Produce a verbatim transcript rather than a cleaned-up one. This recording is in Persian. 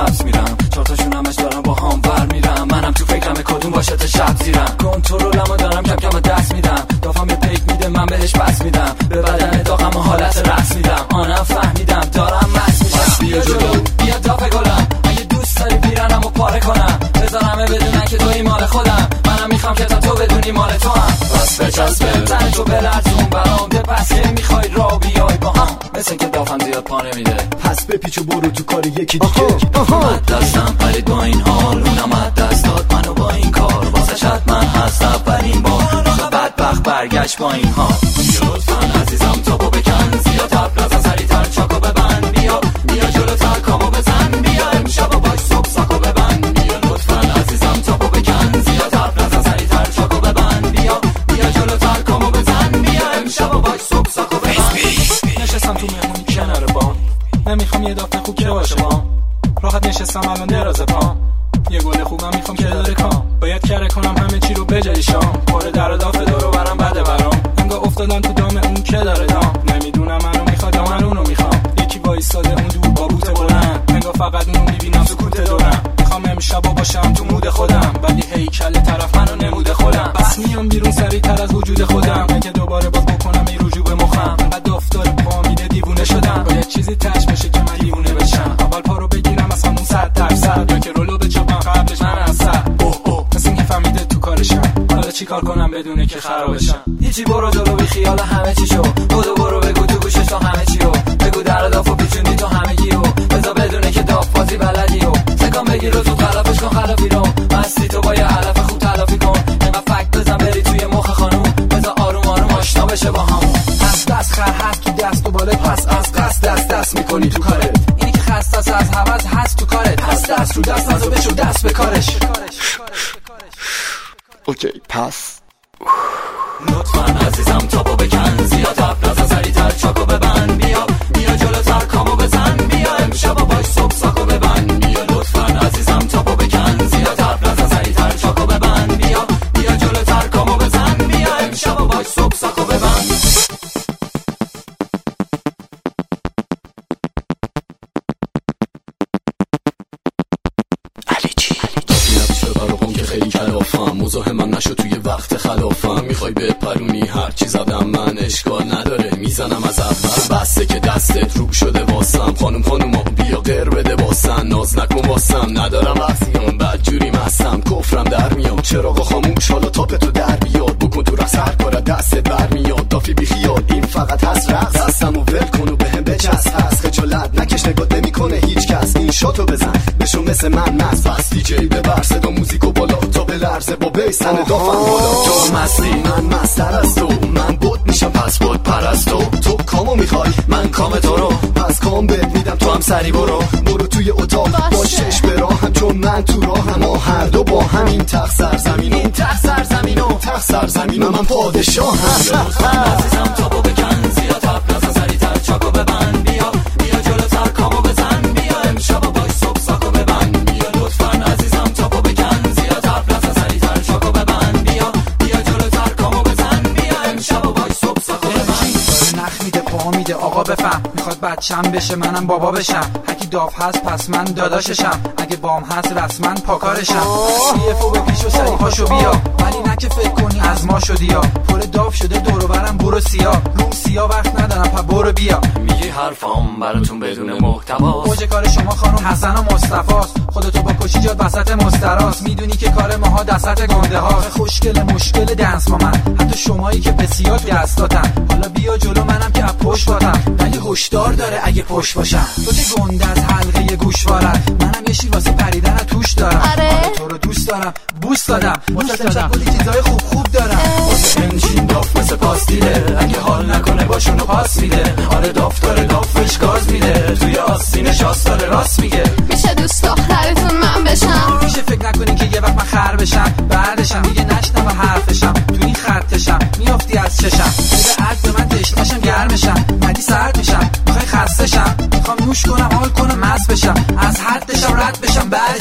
حبس میرم، چهار تاشون همش دارم با هم ور میرم. منم تو فکرم کدوم باشه تا شب زیرم. کنترلمو دارم کم کم دست میدم، دافم یه پیک میده من بهش پس میدم. به بدن داغم و حالت رقص میدم. آنم فهمیدم دارم مست میشم. بیا جلو بیا دافه گلم، اگه دوست داری پیرنمو پاره کنم، بذارمه بدونن که توی مال خودم. منم میخوام که تا تو بدونی مال تو هم. بس بچسبه تن تو بلرزون برام ده، پس که میخوای را بیای با هم. مثل که دافم زیاد پا نمیده، پس بپیچ و برو تو کار یکی دیگه. اومد دستم پرید با این حال، اونم از دست داد منو با این کار. واسه حتما هست اولین بار، آخه بدبخت برگشت با این حال. بیا لطفا عزیزم تابو بکن، زیاد حرف نزن سریعتر چاکو ببند. بیا بیا جلوتر کامو بزن، بیا امشب و باش صبح ساکو ببند. بیا لطفا عزیزم تابو بکن، زیاد حرف نزن سریعتر چاکو ببند. بیا بیا جلوتر کامو بزن، بیا امشب و باش صبح ساکو ببند. نشستم تو مهمونی کنار بام، نمیخوام یه دافته خوب که باشه بام. راحت نشستم الان دراز پام، یه گل خوبم میخوام که داره کام. باید کره کنم همه چی رو بجای شام، پر در و دافه دورو برم بده برام. انگار افتادم تو دام اون که داره دام، نمیدونم منو میخواد یا من اونو میخوام. یکی وایساده اون دور با بوت بلند، انگار فقط اونو میبینم سکوت دورم. میخوام امشب باشم تو مود خودم، ولی هیکل طرف منو نموده خودم. بس میام بیرون سریعتر از وجود خودم، اگه دوباره باز بکنم این رجوع به مخم. انقدر دافتار پا میده دیوونه شدم، باید چیزی تش بشه که من دیوونه بشم. اول پا رو بگیرم از همون صد درصد، یا که رولو بچپم قبلش من اصلا. اوه اوه مثل اینکه فهمیده تو کارشم، حالا چی کار کنم بدونه که خرابشم. هیچی برو جلو بی خیال همه چی شو، بودو برو بگو تو گوشش تو همه چی رو. بگو در دافو پیچوندی تو همه گی رو، بذار بدونه که داف بازی بلدی رو. سکان بگیر رو تو خلافش کن خلافی رو، مستی تو با یه علف خوب تلافی کن. اینقدر فکت بزن بری توی مخ خانوم، بذار آروم آروم آشنا بشه با همون. از دست خر هست تو دست و بالت، پس از قصد دست دست میکنی تو کارت. اینی که خسته است از هوس هست تو کارت، پس دست رو دست نزو بشو دست به کارش. اوکی پس لطفا عزیزم تابو بکن، زیاد حرف نزن سریعتر چاکو ببند. بیا بیا جلوتر کامو بزن، بیا امشب و باش صبح ساکو ببند. بیا لطفا عزیزم تابو بکن، زیاد حرف نزن سریعتر چاکو ببند. بیا بیا جلوتر کامو بزن، بیا امشب و باش صبح ساکو ببند. خیلی کلافم، مزاحمم نشو توی وقت خلافم. میخوای بپرونی هر چی زدم من، اشکال نداره میزنم از اول. بسته که دستت رو شده واسم، خانم خانوما بیا غیر بده واسن. ناز نکن واسم ندارم وقتیم، بدجوری مستم کفرم در میام. چراغا خاموش حالا تاپتو در بیاد، بکن تو رقص هر کار دستت برمیاد. دافی بی خیال این فقط هست رقص، دستمو ول کن و بهم بچسب. هست خجالت نکش نگات نمیکنه هیچ کس. این شاتو بزن بشو مثل من مست، بس دیجی ببر صدا موزیکو بالا تا بلرزه با بیس تن دافم بالا. تو مستی من مستر از تو، من بود میشم پس بود پرستو. تو کامو میخوای من کام تو رو، پس کام بهت میدم تو هم سری برو. برو توی اتاق با شش براهم، چون من تو راهم. ما هر دو با همین تخت سرزمین، این تخت سرزمین و تخت سرزمین من پادشاهم. عزیزم تابو بکن، زیاد حرف نزن سریعتر چاکو ببند. بیا بیا جلوتر کامو بزن، بیا امشب و باش صبح ساکو ببند. بیا لطفا عزیزم تابو بکن، زیاد حرف نزن سریعتر چاکو ببند. بیا بیا جلوتر کامو بزن، بیا امشب و باش صبح ساکو ببند. نخ میده پا میده آقا بفهم، میخواد بچم بشه منم بابا بشم. هکی داف هست پس من داداششم، اگه بام هست رسما پاکارشم. یه فو به پیش و سری پاشو بیا، ولی نه که فکر کنی از ما شدی یا. پر داف شده دورو برم برو سیا، روم سیا وقت ندارم پا برو بیا. میگی حرفام براتون بدون محتواست، موج کار شما خانم حسن و مصطفاست. خودتو با کشی جاد وسط مستراست، میدونی که کار ماها دست گنده ها. خوشگل مشکل دنس با من، حتی شمایی که بسیار دست دادن. حالا بیا جلو منم که پشت باتم، ولی هشدار داره اگه پشت باشم. تو که گنده از حلقه گوشوارت، منم یه شیر واسه پریدن توش دارم. آره تو رو دوست دارم، بوست دادم، مستقل کلی چیزای خوب خوب دارم. واسه بنشین داف مثل پاستیله، اگه حال نکنه باشونو پاس میده. آره داف داره دافش گاز میده، توی آستینش آستاره راست میگه. میشه دوست دخترتون من بشم؟ میشه فکر نکنی که یه وقت من خر بشم، بعدشم دیگه نشنم و حرفشم. تو این خطشم میافتی از چشم، میگه عد به من تشنشم گرمشم. ندی سرد میشم، میخوای خستشم، میخوام نوش کنم حال کنم مست بشم. از حدشم رد بشم بعد